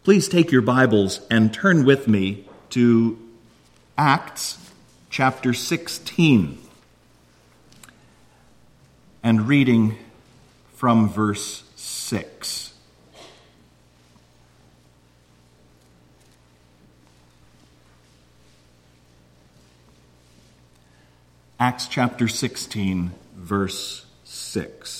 Please take your Bibles and turn with me to Acts chapter 16 and reading from verse 6. Acts chapter 16, verse 6.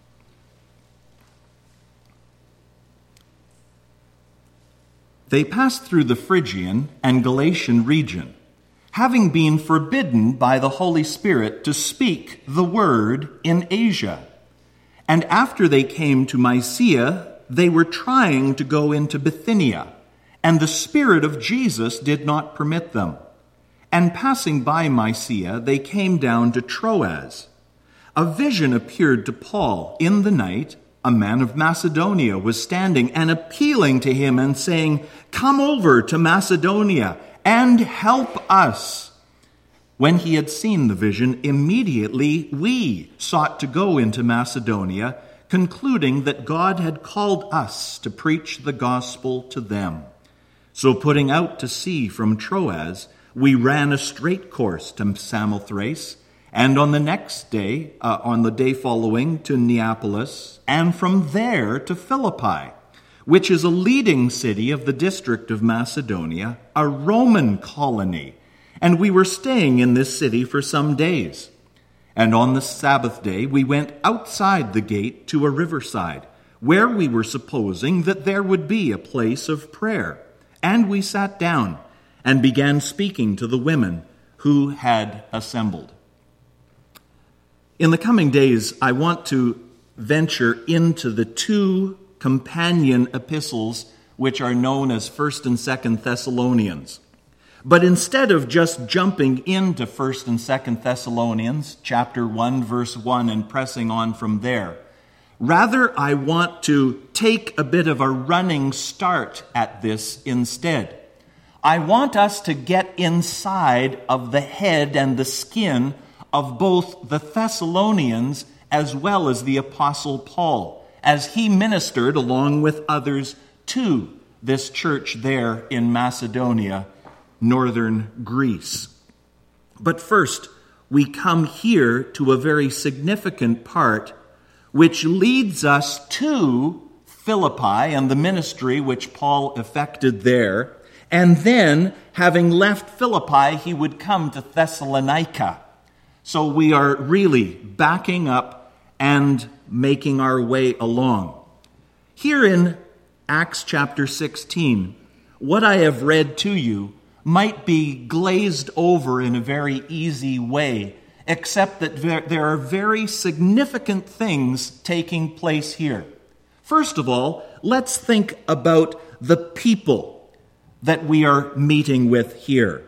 They passed through the Phrygian and Galatian region, having been forbidden by the Holy Spirit to speak the word in Asia. And after they came to Mysia, they were trying to go into Bithynia, and the Spirit of Jesus did not permit them. And passing by Mysia, they came down to Troas. A vision appeared to Paul in the night. A man of Macedonia was standing and appealing to him and saying, "Come over to Macedonia and help us." When he had seen the vision, immediately we sought to go into Macedonia, concluding that God had called us to preach the gospel to them. So putting out to sea from Troas, we ran a straight course to Samothrace, and on the next day, on the day following, to Neapolis, and from there to Philippi, which is a leading city of the district of Macedonia, a Roman colony. And we were staying in this city for some days. And on the Sabbath day, we went outside the gate to a riverside, where we were supposing that there would be a place of prayer. And we sat down and began speaking to the women who had assembled. In the coming days, I want to venture into the two companion epistles which are known as 1st and 2nd Thessalonians. But instead of just jumping into 1st and 2nd Thessalonians, chapter 1, verse 1, and pressing on from there, rather I want to take a bit of a running start at this instead. I want us to get inside of the head and the skin of both the Thessalonians as well as the Apostle Paul, as he ministered along with others to this church there in Macedonia, northern Greece. But first, we come here to a very significant part which leads us to Philippi and the ministry which Paul effected there. And then, having left Philippi, he would come to Thessalonica. So we are really backing up and making our way along. Here in Acts chapter 16, what I have read to you might be glazed over in a very easy way, except that there are very significant things taking place here. First of all, let's think about the people that we are meeting with here.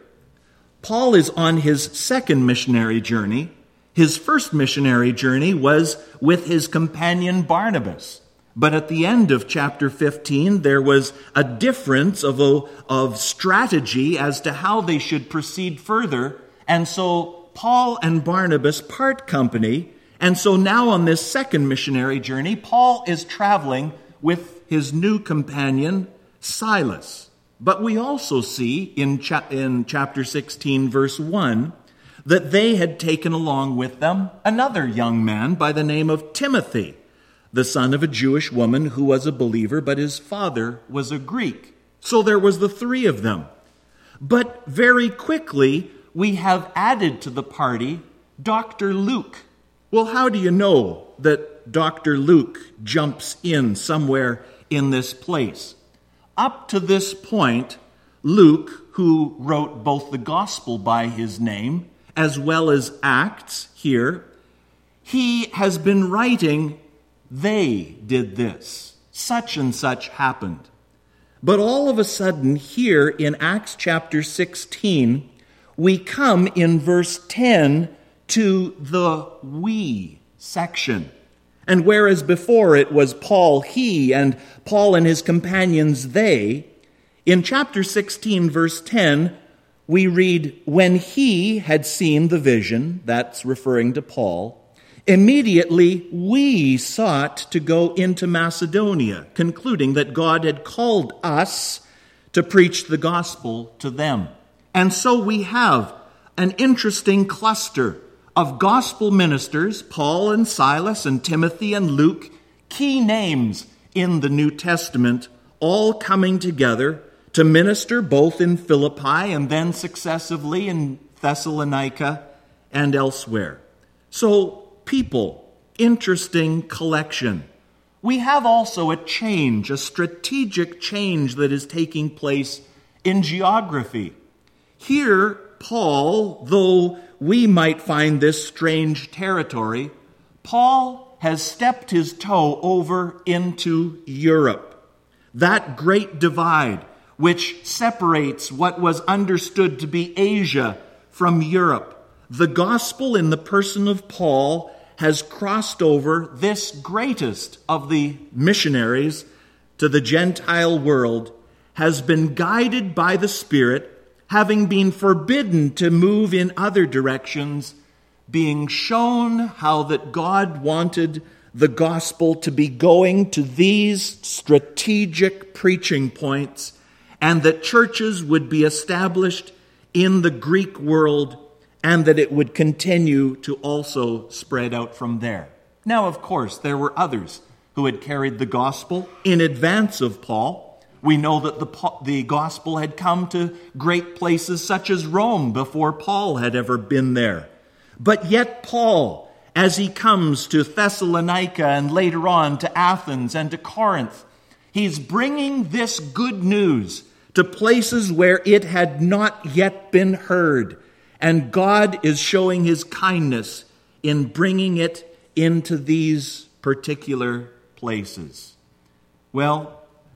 Paul is on his second missionary journey. His first missionary journey was with his companion Barnabas. But at the end of chapter 15, there was a difference of strategy as to how they should proceed further. And so Paul and Barnabas part company. And so now on this second missionary journey, Paul is traveling with his new companion, Silas. But we also see in chapter 16, verse 1, that they had taken along with them another young man by the name of Timothy, the son of a Jewish woman who was a believer, but his father was a Greek. So there was the three of them. But very quickly, we have added to the party Dr. Luke. Well, how do you know that Dr. Luke jumps in somewhere in this place? Up to this point, Luke, who wrote both the gospel by his name as well as Acts here, he has been writing, "They did this, such and such happened." But all of a sudden here in Acts chapter 16, we come in verse 10 to the "we" section. And whereas before it was Paul, he, and Paul and his companions, they, in chapter 16, verse 10, we read, "When he had seen the vision," that's referring to Paul, Immediately, we sought to go into Macedonia, concluding that God had called us to preach the gospel to them. And so we have an interesting cluster of gospel ministers, Paul and Silas and Timothy and Luke, key names in the New Testament, all coming together to minister both in Philippi and then successively in Thessalonica and elsewhere. So, people, interesting collection. We have also a change, a strategic change that is taking place in geography. Here, Paul, though we might find this strange territory, Paul has stepped his toe over into Europe. That great divide which separates what was understood to be Asia from Europe. The gospel in the person of Paul has crossed over this greatest of the missionaries to the Gentile world, has been guided by the Spirit, having been forbidden to move in other directions, being shown how that God wanted the gospel to be going to these strategic preaching points, and that churches would be established in the Greek world, and that it would continue to also spread out from there. Now, of course, there were others who had carried the gospel in advance of Paul. We know that the gospel had come to great places such as Rome before Paul had ever been there. But yet Paul, as he comes to Thessalonica and later on to Athens and to Corinth, he's bringing this good news to places where it had not yet been heard. And God is showing his kindness in bringing it into these particular places. Well,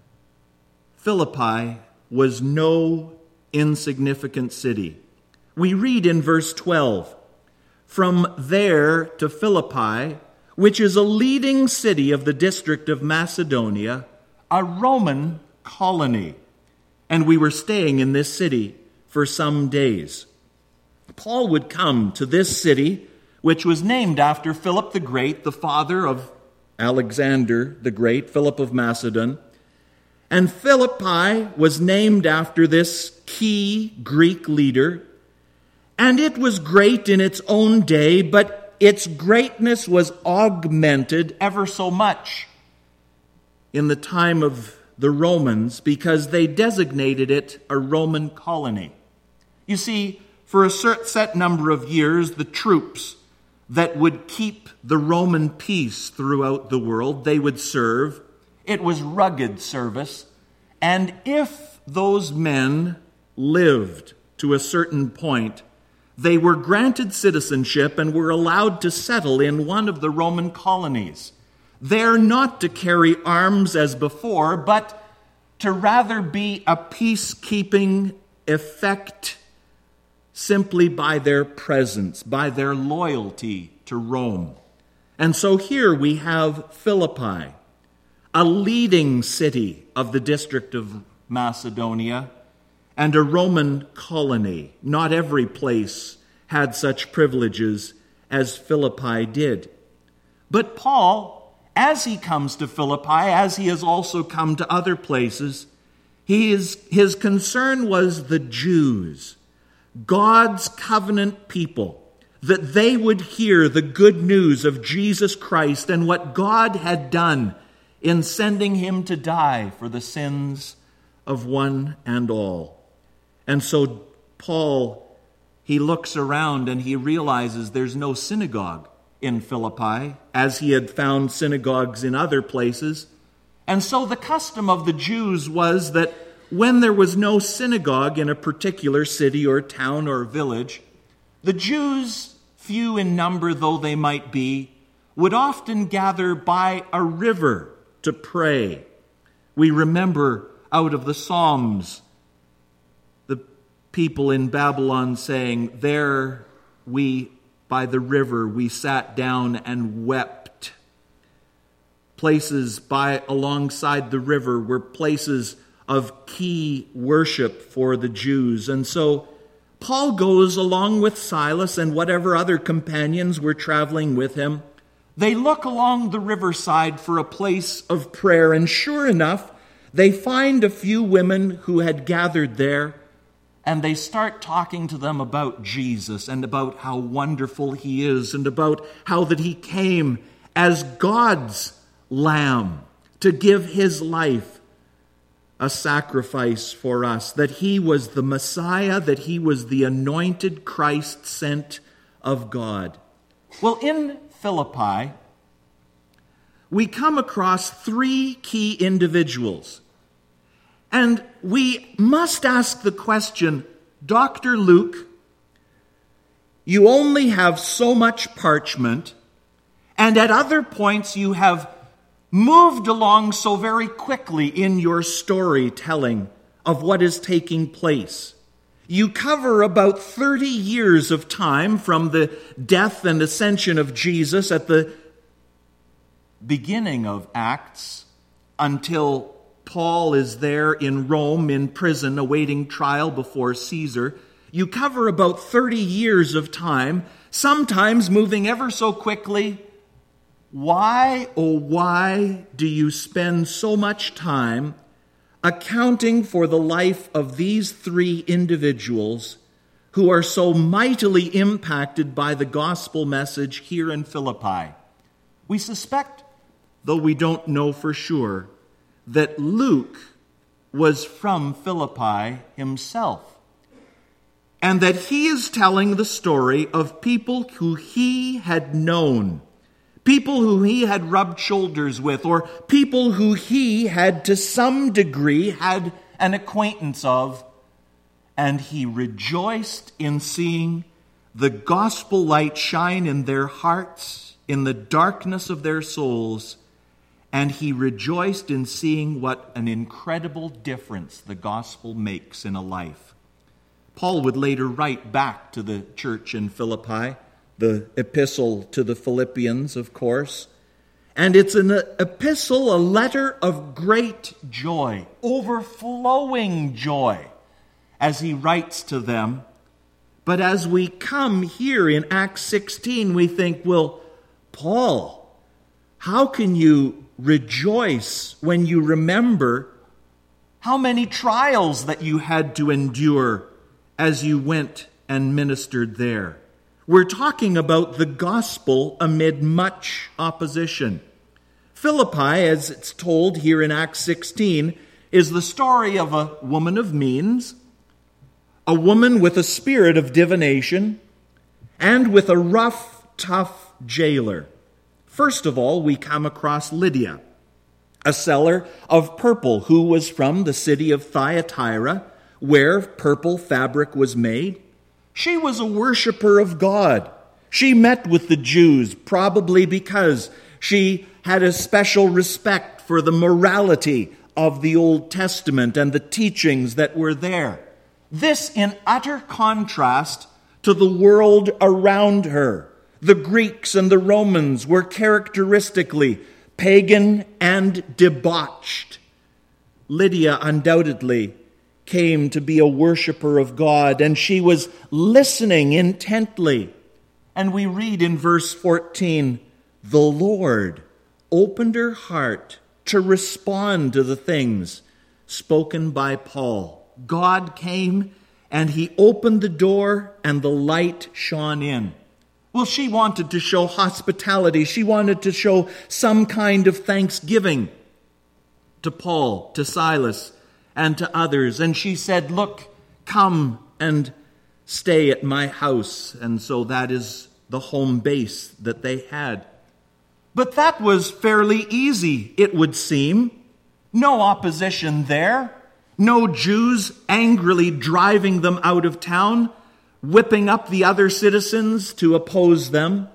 Philippi was no insignificant city. We read in verse 12, "From there to Philippi, which is a leading city of the district of Macedonia, a Roman colony. And we were staying in this city for some days." Paul would come to this city, which was named after Philip the Great, the father of Alexander the Great, Philip of Macedon. And Philippi was named after this key Greek leader. And it was great in its own day, but its greatness was augmented ever so much in the time of the Romans, because they designated it a Roman colony. You see, for a set number of years, the troops that would keep the Roman peace throughout the world, they would serve. It was rugged service. And if those men lived to a certain point, they were granted citizenship and were allowed to settle in one of the Roman colonies. There not to carry arms as before, but to rather be a peacekeeping effect simply by their presence, by their loyalty to Rome. And so here we have Philippi, a leading city of the district of Macedonia, and a Roman colony. Not every place had such privileges as Philippi did. But Paul, as he comes to Philippi, as he has also come to other places, his concern was the Jews, God's covenant people, that they would hear the good news of Jesus Christ and what God had done in sending him to die for the sins of one and all. And so Paul, he looks around and he realizes there's no synagogue in Philippi, as he had found synagogues in other places. And so the custom of the Jews was that when there was no synagogue in a particular city or town or village, the Jews, few in number though they might be, would often gather by a river to pray. We remember out of the Psalms the people in Babylon saying, "There we, by the river, we sat down and wept." Places alongside the river were places of key worship for the Jews. And so Paul goes along with Silas and whatever other companions were traveling with him They look along the riverside for a place of prayer, and sure enough, they find a few women who had gathered there, and they start talking to them about Jesus and about how wonderful he is and about how that he came as God's lamb to give his life a sacrifice for us, that he was the Messiah, that he was the anointed Christ sent of God. Well, in Philippi, we come across three key individuals. And we must ask the question, Dr. Luke, you only have so much parchment, and at other points you have moved along so very quickly in your storytelling of what is taking place. You cover about 30 years of time from the death and ascension of Jesus at the beginning of Acts until Paul is there in Rome in prison awaiting trial before Caesar. You cover about 30 years of time, sometimes moving ever so quickly. Why, oh why, do you spend so much time accounting for the life of these three individuals who are so mightily impacted by the gospel message here in Philippi? We suspect, though we don't know for sure, that Luke was from Philippi himself, and that he is telling the story of people who he had known, people who he had rubbed shoulders with, or people who he had to some degree had an acquaintance of, and he rejoiced in seeing the gospel light shine in their hearts, in the darkness of their souls, and he rejoiced in seeing what an incredible difference the gospel makes in a life. Paul would later write back to the church in Philippi, the epistle to the Philippians, of course. And it's an epistle, a letter of great joy, overflowing joy, as he writes to them. But as we come here in Acts 16, we think, well, Paul, how can you rejoice when you remember how many trials that you had to endure as you went and ministered there? We're talking about the gospel amid much opposition. Philippi, as it's told here in Acts 16, is the story of a woman of means, a woman with a spirit of divination, and with a rough, tough jailer. First of all, we come across Lydia, a seller of purple who was from the city of Thyatira, where purple fabric was made. She was a worshiper of God. She met with the Jews, probably because she had a special respect for the morality of the Old Testament and the teachings that were there. This in utter contrast to the world around her. The Greeks and the Romans were characteristically pagan and debauched. Lydia undoubtedly came to be a worshiper of God, and she was listening intently. And we read in verse 14, the Lord opened her heart to respond to the things spoken by Paul. God came and he opened the door and the light shone in. Well, she wanted to show hospitality. She wanted to show some kind of thanksgiving to Paul, to Silas, and to others. And she said, look, come and stay at my house. And so that is the home base that they had. But that was fairly easy, it would seem. No opposition there. No Jews angrily driving them out of town, whipping up the other citizens to oppose them.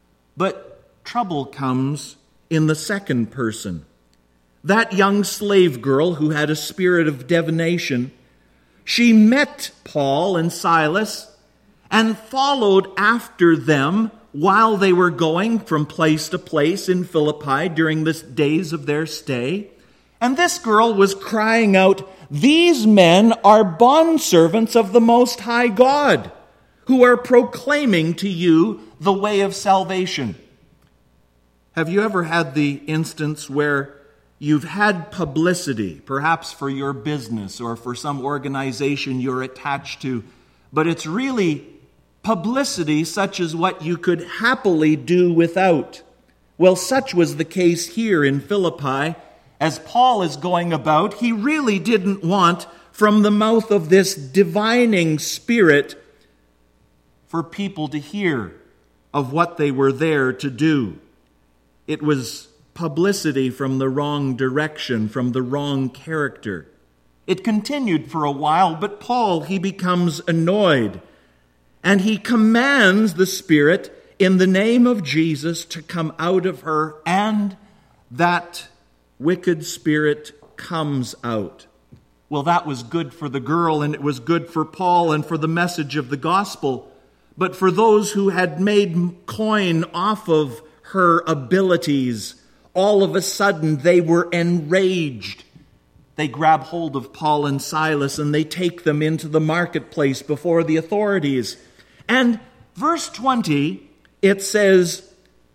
But trouble comes in the second person. That young slave girl who had a spirit of divination, she met Paul and Silas and followed after them while they were going from place to place in Philippi during the days of their stay. And this girl was crying out, these men are bondservants of the Most High God, who are proclaiming to you the way of salvation. Have you ever had the instance where you've had publicity, perhaps for your business or for some organization you're attached to, but it's really publicity such as what you could happily do without? Well, such was the case here in Philippi. As Paul is going about, he really didn't want, from the mouth of this divining Spirit, for people to hear of what they were there to do. It was publicity from the wrong direction, from the wrong character. It continued for a while, but Paul, he becomes annoyed, and he commands the Spirit in the name of Jesus to come out of her, and that wicked spirit comes out. Well, that was good for the girl, and it was good for Paul and for the message of the gospel. But for those who had made coin off of her abilities, all of a sudden they were enraged. They grab hold of Paul and Silas and they take them into the marketplace before the authorities. And verse 20, it says,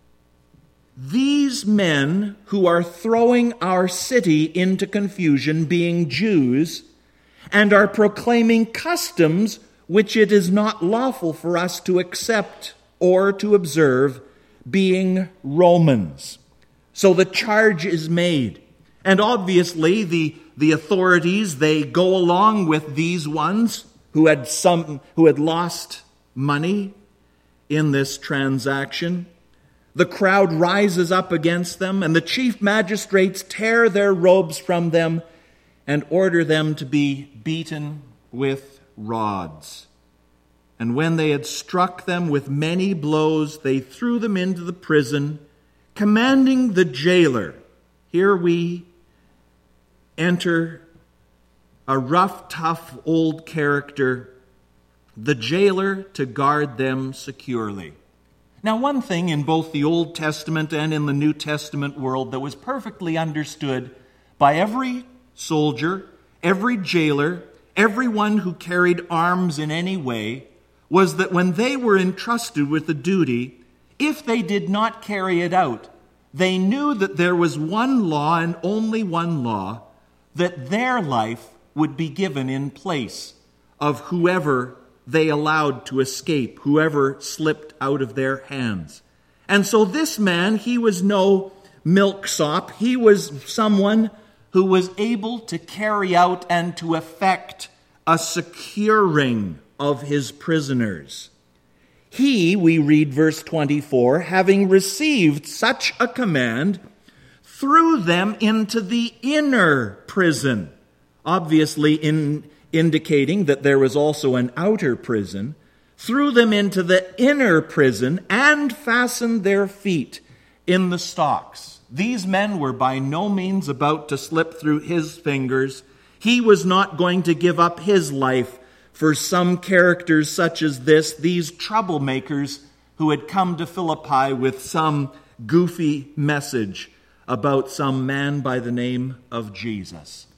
"These men who are throwing our city into confusion, being Jews, and are proclaiming customs which it is not lawful for us to accept or to observe, being Romans." So the charge is made. And obviously the authorities, they go along with these ones who had lost money in this transaction. The crowd rises up against them, and the chief magistrates tear their robes from them and order them to be beaten with rods. And when they had struck them with many blows, they threw them into the prison, commanding the jailer. Here we enter a rough, tough old character, the jailer, to guard them securely. Now, one thing in both the Old Testament and in the New Testament world that was perfectly understood by every soldier, every jailer, everyone who carried arms in any way, was that when they were entrusted with a duty, if they did not carry it out, they knew that there was one law and only one law, that their life would be given in place of whoever they allowed to escape, whoever slipped out of their hands. And so this man, he was no milksop. He was someone who was able to carry out and to effect a securing of his prisoners. He, we read verse 24, having received such a command, threw them into the inner prison, obviously indicating that there was also an outer prison, threw them into the inner prison and fastened their feet in the stocks. These men were by no means about to slip through his fingers. He was not going to give up his life for some characters such as this, these troublemakers who had come to Philippi with some goofy message about some man by the name of Jesus.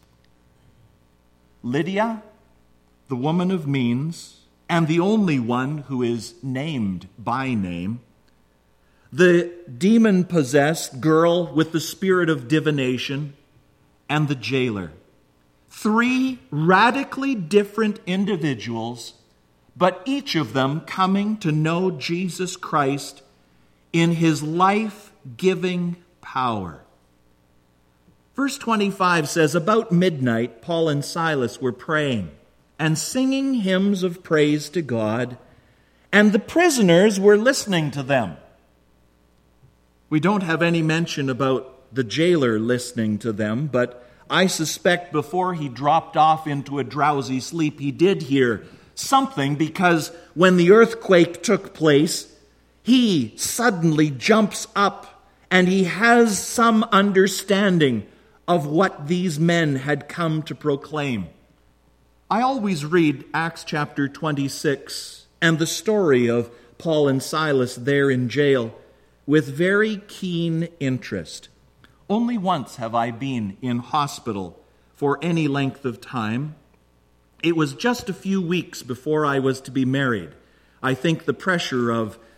Lydia, the woman of means, and the only one who is named by name, the demon-possessed girl with the spirit of divination, and the jailer. 3 radically different individuals, but each of them coming to know Jesus Christ in his life-giving power. Verse 25 says, "About midnight, Paul and Silas were praying and singing hymns of praise to God, and the prisoners were listening to them." We don't have any mention about the jailer listening to them, but I suspect before he dropped off into a drowsy sleep, he did hear something, because when the earthquake took place, he suddenly jumps up and he has some understanding of what these men had come to proclaim. I always read Acts chapter 26 and the story of Paul and Silas there in jail with very keen interest. Only once have I been in hospital for any length of time. It was just a few weeks before I was to be married. I think the pressure of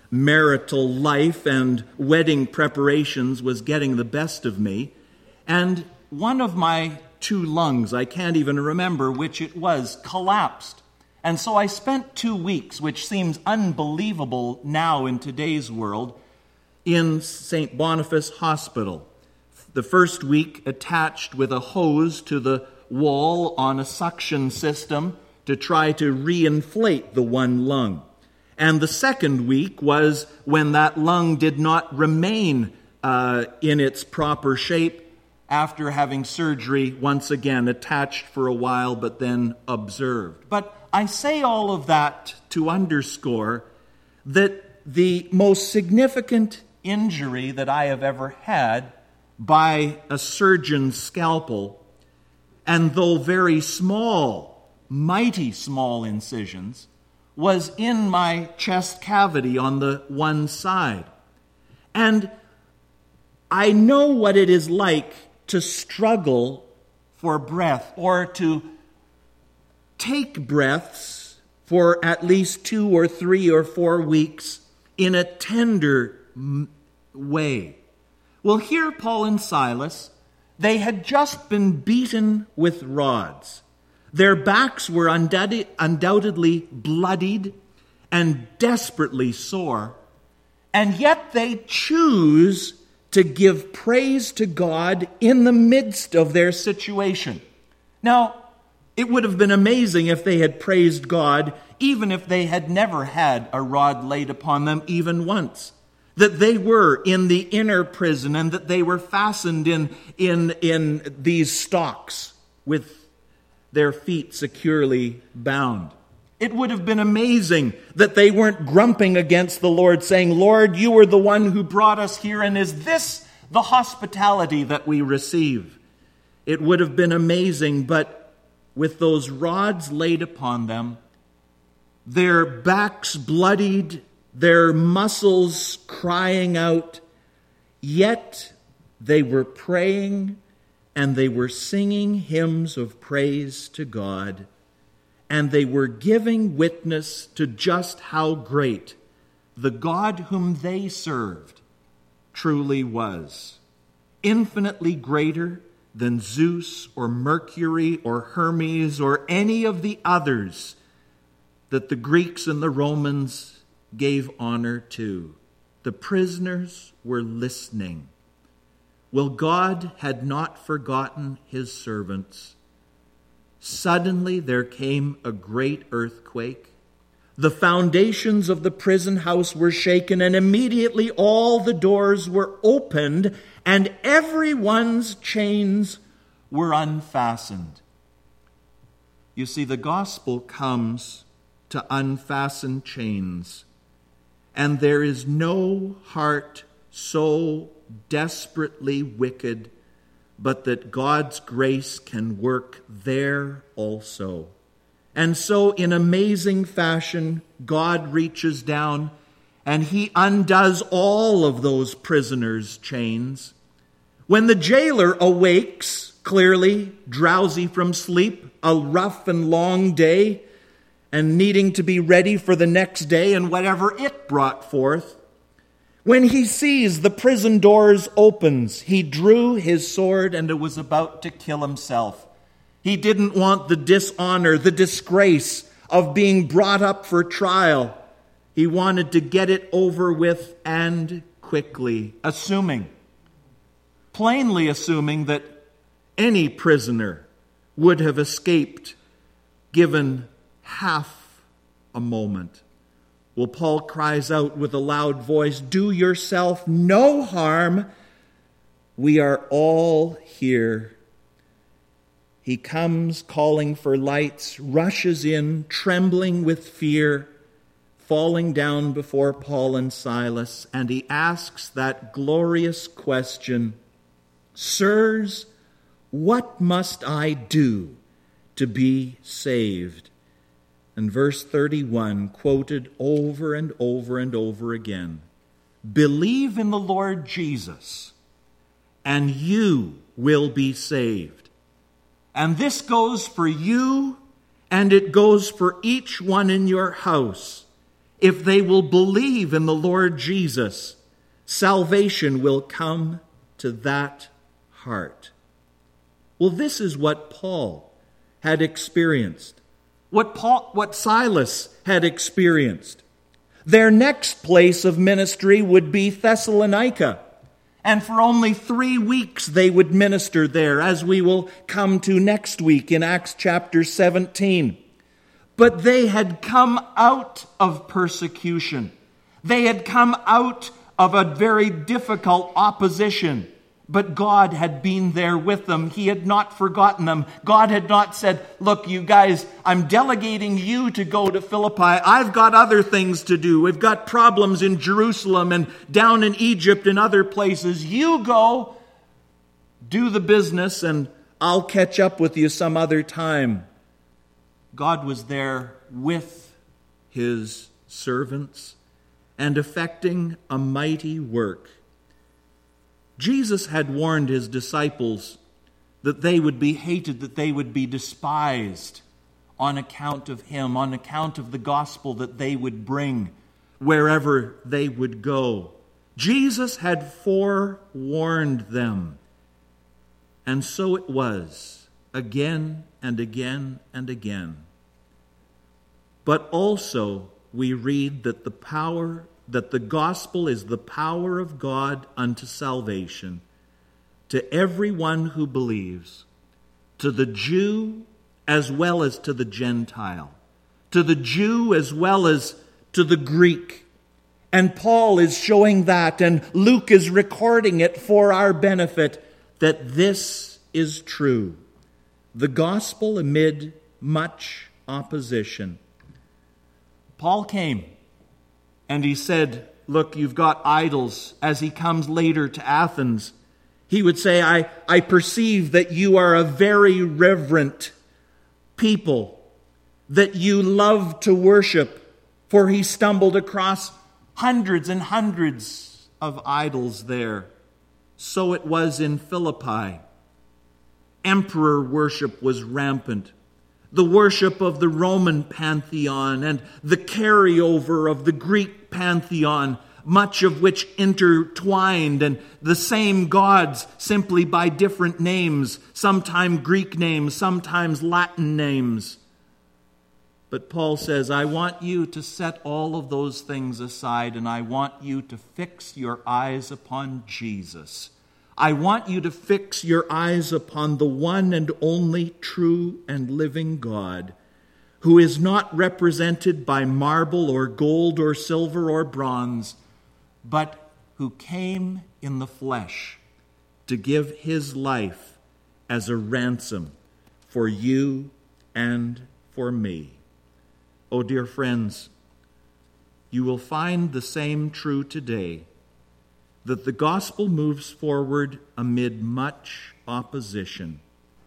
marital life and wedding preparations was getting the best of me, and one of my two lungs, I can't even remember which it was, collapsed. And so I spent 2 weeks, which seems unbelievable now in today's world, in St. Boniface Hospital. The first week attached with a hose to the wall on a suction system to try to reinflate the one lung. And the second week was when that lung did not remain in its proper shape after having surgery once again attached for a while but then observed. But I say all of that to underscore that the most significant injury that I have ever had by a surgeon's scalpel, and though very small, mighty small incisions, was in my chest cavity on the one side. And I know what it is like to struggle for breath or to take breaths for at least 2 or 3 or 4 weeks in a tender way. Well, here Paul and Silas, they had just been beaten with rods. Their backs were undoubtedly bloodied and desperately sore, and yet they choose to give praise to God in the midst of their situation. Now, it would have been amazing if they had praised God even if they had never had a rod laid upon them even once. That they were in the inner prison and that they were fastened in these stocks with their feet securely bound. It would have been amazing that they weren't grumping against the Lord, saying, "Lord, you are the one who brought us here, and is this the hospitality that we receive?" It would have been amazing, but with those rods laid upon them, their backs bloodied, their muscles crying out, yet they were praying and they were singing hymns of praise to God, and they were giving witness to just how great the God whom they served truly was. Infinitely greater than Zeus or Mercury or Hermes or any of the others that the Greeks and the Romans gave honor to. The prisoners were listening. Well, God had not forgotten his servants. Suddenly there came a great earthquake. The foundations of the prison house were shaken, and immediately all the doors were opened, and everyone's chains were unfastened. You see, the gospel comes to unfasten chains, and there is no heart so desperately wicked but that God's grace can work there also. And so in amazing fashion, God reaches down and he undoes all of those prisoners' chains. When the jailer awakes, clearly drowsy from sleep, a rough and long day, and needing to be ready for the next day and whatever it brought forth, when he sees the prison doors opens, he drew his sword and was about to kill himself. He didn't want the dishonor, the disgrace of being brought up for trial. He wanted to get it over with and quickly, plainly assuming that any prisoner would have escaped given half a moment. Well, Paul cries out with a loud voice, "Do yourself no harm. We are all here." He comes calling for lights, rushes in, trembling with fear, falling down before Paul and Silas, and he asks that glorious question, "Sirs, what must I do to be saved?" And verse 31, quoted over and over and over again, "Believe in the Lord Jesus, and you will be saved." And this goes for you, and it goes for each one in your house. if they will believe in the Lord Jesus, salvation will come to that heart. Well, this is what Paul had experienced, what Silas had experienced. Their next place of ministry would be Thessalonica. And for only 3 weeks they would minister there, as we will come to next week in Acts chapter 17. But they had come out of persecution. They had come out of a very difficult opposition. But God had been there with them. He had not forgotten them. God had not said, look, you guys, I'm delegating you to go to Philippi. I've got other things to do. We've got problems in Jerusalem and down in Egypt and other places. You go, do the business, and I'll catch up with you some other time. God was there with his servants and effecting a mighty work. Jesus had warned his disciples that they would be hated, that they would be despised on account of him, on account of the gospel that they would bring wherever they would go. Jesus had forewarned them. And so it was, again and again and again. But also we read that the gospel is the power of God unto salvation to everyone who believes, to the Jew as well as to the Gentile, to the Jew as well as to the Greek. And Paul is showing that, and Luke is recording it for our benefit, that this is true. The gospel amid much opposition. Paul came. And he said, look, you've got idols. As he comes later to Athens, he would say, I perceive that you are a very reverent people, that you love to worship. For he stumbled across hundreds and hundreds of idols there. So it was in Philippi. Emperor worship was rampant. The worship of the Roman pantheon and the carryover of the Greek pantheon, much of which intertwined, and the same gods simply by different names, sometimes Greek names, sometimes Latin names. But Paul says, I want you to set all of those things aside, and I want you to fix your eyes upon Jesus. I want you to fix your eyes upon the one and only true and living God, who is not represented by marble or gold or silver or bronze, but who came in the flesh to give his life as a ransom for you and for me. Oh, dear friends, you will find the same true today, that the gospel moves forward amid much opposition.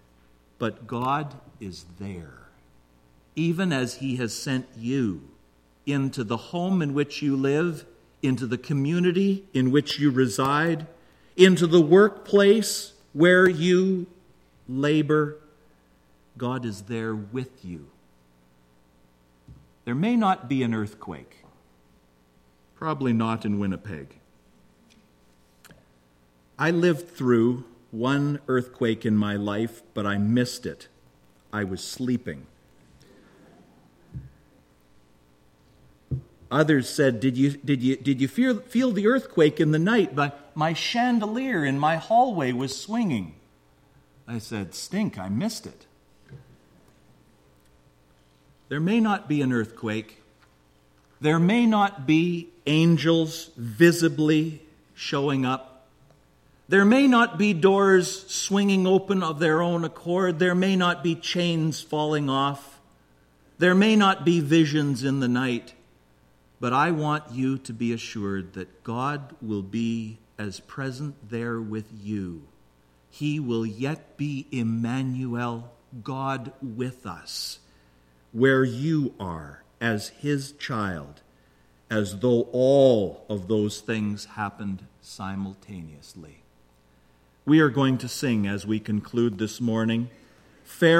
But God is there, even as he has sent you into the home in which you live, into the community in which you reside, into the workplace where you labor. God is there with you. There may not be an earthquake, probably not in Winnipeg. I lived through one earthquake in my life, but I missed it. I was sleeping. Others said, Did you feel the earthquake in the night? My chandelier in my hallway was swinging. I said, stink, I missed it. There may not be an earthquake. There may not be angels visibly showing up. There may not be doors swinging open of their own accord. There may not be chains falling off. There may not be visions in the night. But I want you to be assured that God will be as present there with you. He will yet be Emmanuel, God with us, where you are as his child, as though all of those things happened simultaneously. We are going to sing as we conclude this morning,